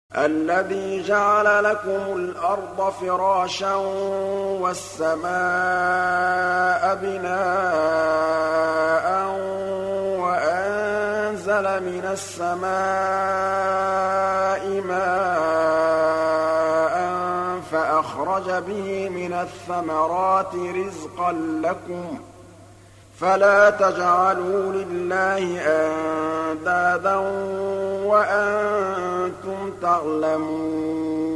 الَّذِي جَعَلَ لَكُمُ الْأَرْضَ فِرَاشًا وَالسَّمَاءَ بِنَاءً وَأَنزَلَ مِنَ السَّمَاءِ مَاءً فَأَخْرَجَ بِهِ مِنَ الثَّمَرَاتِ رِزْقًا لَّكُمْ ۖ فَلَا تَجْعَلُوا لِلَّهِ أَندَادًا وَأَنتُمْ تَعْلَمُونَ